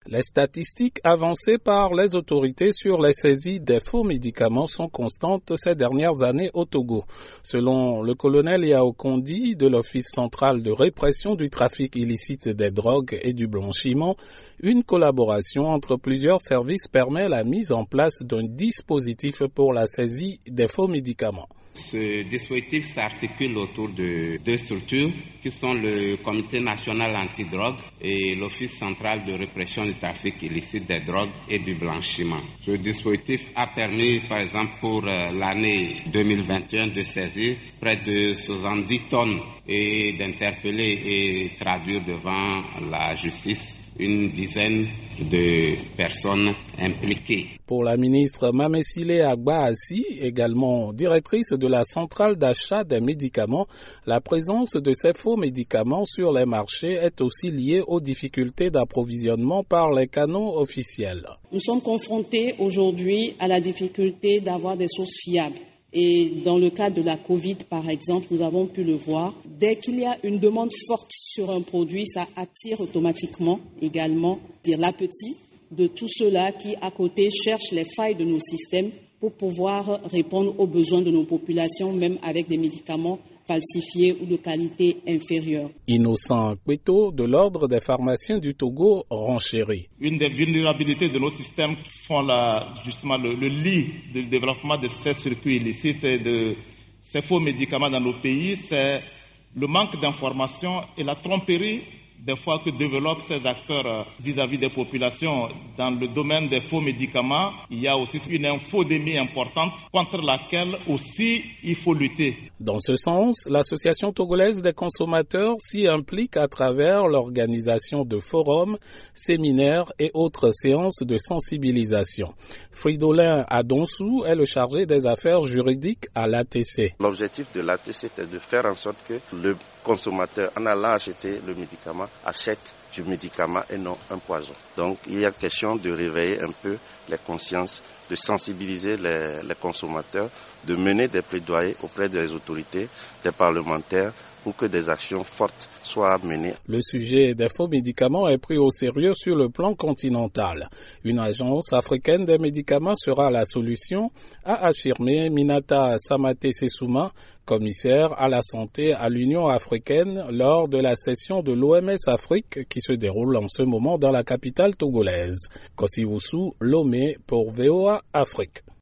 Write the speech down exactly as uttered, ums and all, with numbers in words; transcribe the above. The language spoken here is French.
Les statistiques avancées par les autorités sur les saisies des faux médicaments sont constantes ces dernières années au Togo. Selon le colonel Yao Kondi de l'Office central de répression du trafic illicite des drogues et du blanchiment, une collaboration entre plusieurs services permet la mise en place d'un dispositif pour la saisie des faux médicaments. Ce dispositif s'articule autour de deux structures qui sont le Comité national antidrogue et l'Office central de répression du trafic illicite des drogues et du blanchiment. Ce dispositif a permis, par exemple, pour l'année deux mille vingt et un de saisir près de soixante-dix tonnes et d'interpeller et traduire devant la justice une dizaine de personnes impliquées. Pour la ministre Mamesile Agbaassi, également directrice de la centrale d'achat des médicaments, la présence de ces faux médicaments sur les marchés est aussi liée aux difficultés d'approvisionnement par les canaux officiels. Nous sommes confrontés aujourd'hui à la difficulté d'avoir des sources fiables. Et dans le cas de la Covid, par exemple, nous avons pu le voir. Dès qu'il y a une demande forte sur un produit, ça attire automatiquement également l'appétit de tous ceux-là qui, à côté, cherchent les failles de nos systèmes pour pouvoir répondre aux besoins de nos populations, même avec des médicaments falsifiés ou de qualité inférieure. Innocent Kweto, de l'Ordre des pharmaciens du Togo, renchérit. Une des vulnérabilités de nos systèmes qui font la, justement le, le lit du développement de ces circuits illicites et de ces faux médicaments dans nos pays, c'est le manque d'information et la tromperie des fois que développent ces acteurs vis-à-vis des populations dans le domaine des faux médicaments. Il y a aussi une infodémie importante contre laquelle aussi il faut lutter. Dans ce sens, l'Association togolaise des consommateurs s'y implique à travers l'organisation de forums, séminaires et autres séances de sensibilisation. Fridolin Adonsou est le chargé des affaires juridiques à l'A T C. L'objectif de l'A T C est de faire en sorte que le consommateur, en allant acheter le médicament, achète du médicament et non un poison. Donc il y a question de réveiller un peu les consciences, de sensibiliser les, les consommateurs, de mener des plaidoyers auprès des autorités, des parlementaires, pour que des actions fortes soient menées. Le sujet des faux médicaments est pris au sérieux sur le plan continental. Une agence africaine des médicaments sera la solution, a affirmé Minata Samate Sessouma, commissaire à la santé à l'Union africaine lors de la session de l'O M S Afrique qui se déroule en ce moment dans la capitale togolaise. Kosiwusu, Lomé pour V O A Afrique.